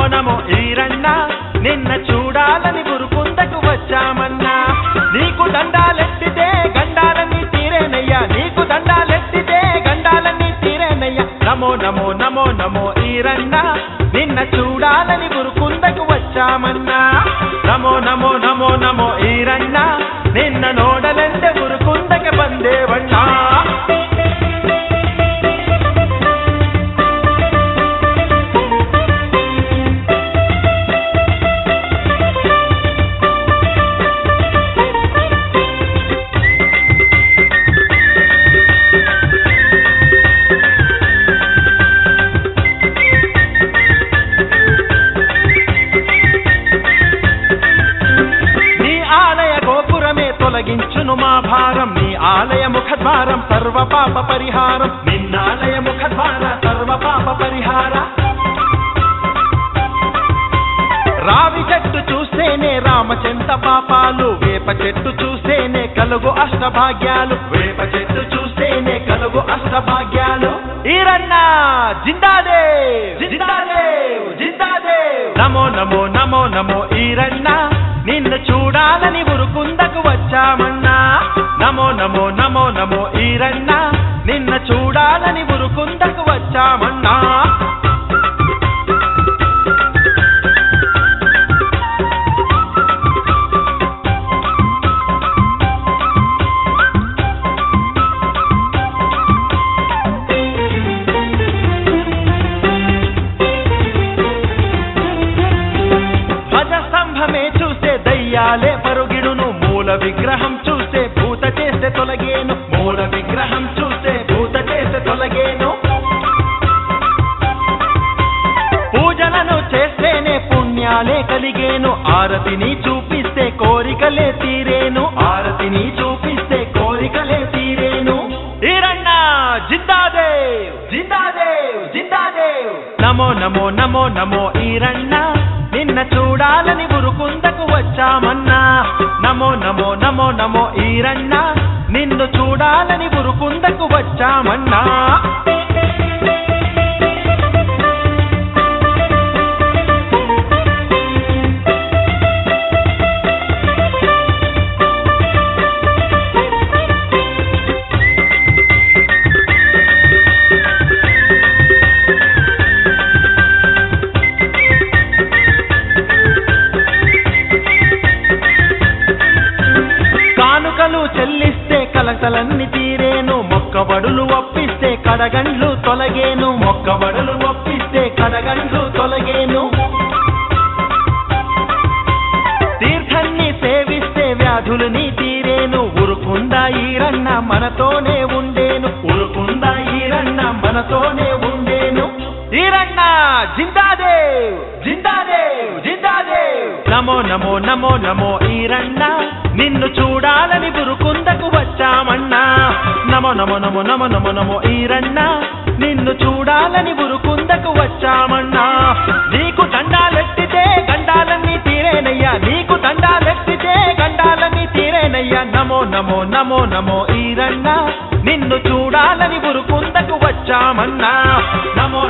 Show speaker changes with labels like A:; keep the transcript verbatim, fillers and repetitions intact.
A: నమో ఈరన్న నిన్న చూడాలని గురుకుందకు వచ్చామన్నా నీకు దండాలెత్తితే గండాలన్నీ తీరేనయ్యా నీకు దండాలెత్తితే గండాలన్నీ తీరేనయ్యా నమో నమో నమో నమో ఈరన్న నిన్న చూడాలని గురుకుందకు వచ్చామన్నా నమో నమో నమో నమో ఈరన్న నిన్న నోడలంటే గురుకుందకి ಬಂದೇವಣ್ಣಾ తొలగించును మా భారం నీ ఆలయ ముఖద్వారం సర్వ పాప పరిహారం నిన్నాలయ ముఖద్వార సర్వ పాప పరిహార రావి చెట్టు చూస్తేనే రామచంద్ర పాపాలు వేప చెట్టు చూస్తేనే కలుగు అష్టభాగ్యాలు వేప చెట్టు చూస్తేనే కలుగు అష్టభాగ్యాలు ఈరన్న జిందాదేవ్ జిందాదేవ్ జిందాదేవ్ నమో నమో నమో నమో ఈరన్న నిన్ను చూడాలని గురుకుందకు వచ్చామన్నా నమో నమో నమో నమో ఈరన్న నిన్న చూడాలని గురుకుందకు వచ్చామన్నా దయ్యాలే పరుగిడును మూల విగ్రహం చూస్తే భూత చేస్తే తొలగేను మూల విగ్రహం చూస్తే భూత చేస్తే తొలగేను పూజలను చేస్తేనే పుణ్యాలే కలిగేను ఆరతిని చూపిస్తే కోరికలే తీరేను ఆరతిని చూపిస్తే కోరికలే తీరేను ఈరన్న జిందాదేవ్ జిందాదేవ్ జిందాదేవ్ నమో నమో నమో నమో ఈరన్న నిన్న చూడాలని గురుకుందకు వచ్చామన్నా నమో నమో నమో నమో ఈరన్న నిన్ను చూడాలని గురుకుందకు వచ్చామన్నా చెల్లిస్తే కలకలన్నీ తీరేను మొక్కబడులు ఒప్పిస్తే కడగండ్లు తొలగేను మొక్కబడులు ఒప్పిస్తే కడగండ్లు తొలగేను తీర్థాన్ని సేవిస్తే వ్యాధులని తీరేను ఉరుకుందా ఈరన్న మనతోనే ఉండేను ఉరుకుందా ఈరన్న మనతోనే ఉండేను ఈరన్న జిందాదేవ్ జిందాదేవ్ జిందాదేవ్ నమో నమో నమో నమో ఈరన్న నిన్ను చూడాలని గురుకుందకు వచ్చామన్నా నమో నమో నమో నమో నమో నమో ఈరన్న నిన్ను చూడాలని గురుకుందకు వచ్చామన్నా నీకు దండాలెత్తితే గండాలన్నీ తీరేనయ్యా నీకు దండాలెత్తితే గండాలన్నీ తీరేనయ్యా నమో నమో నమో నమో ఈరన్న నిన్ను చూడాలని గురుకుందకు వచ్చామన్నా నమో